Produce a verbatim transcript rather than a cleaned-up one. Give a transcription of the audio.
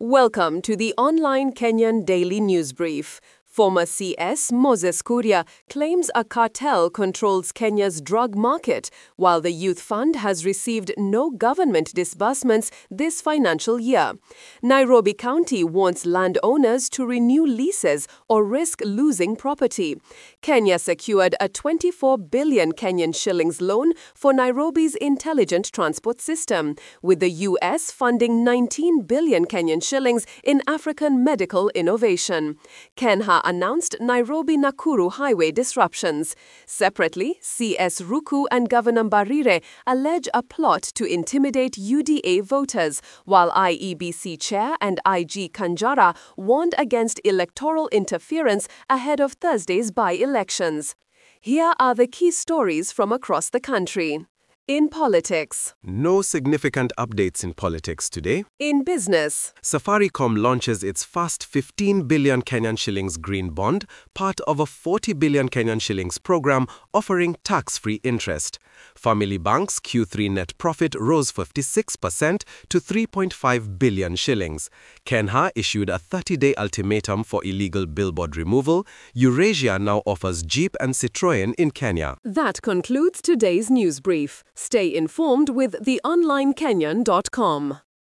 Welcome to the online Kenyan Daily News Brief. Former C S Moses Kuria claims a cartel controls Kenya's drug market, while the Youth Fund has received no government disbursements this financial year. Nairobi County wants landowners to renew leases or risk losing property. Kenya secured a twenty-four billion Kenyan shillings loan for Nairobi's intelligent transport system, with the U S funding nineteen billion Kenyan shillings in African medical innovation. Kenha announced Nairobi-Nakuru highway disruptions. Separately, C S Ruku and Governor Mbarire allege a plot to intimidate U D A voters, while I E B C Chair and I G Kanjara warned against electoral interference ahead of Thursday's by-elections. Here are the key stories from across the country. In politics. No significant updates in politics today. In business. Safaricom launches its first fifteen billion Kenyan shillings green bond, part of a forty billion Kenyan shillings program offering tax-free interest. Family Bank's Q three net profit rose fifty-six percent to three point five billion shillings. Kenha issued a thirty-day ultimatum for illegal billboard removal. Eurasia now offers Jeep and Citroën in Kenya. That concludes today's news brief. Stay informed with the online kenyan dot com.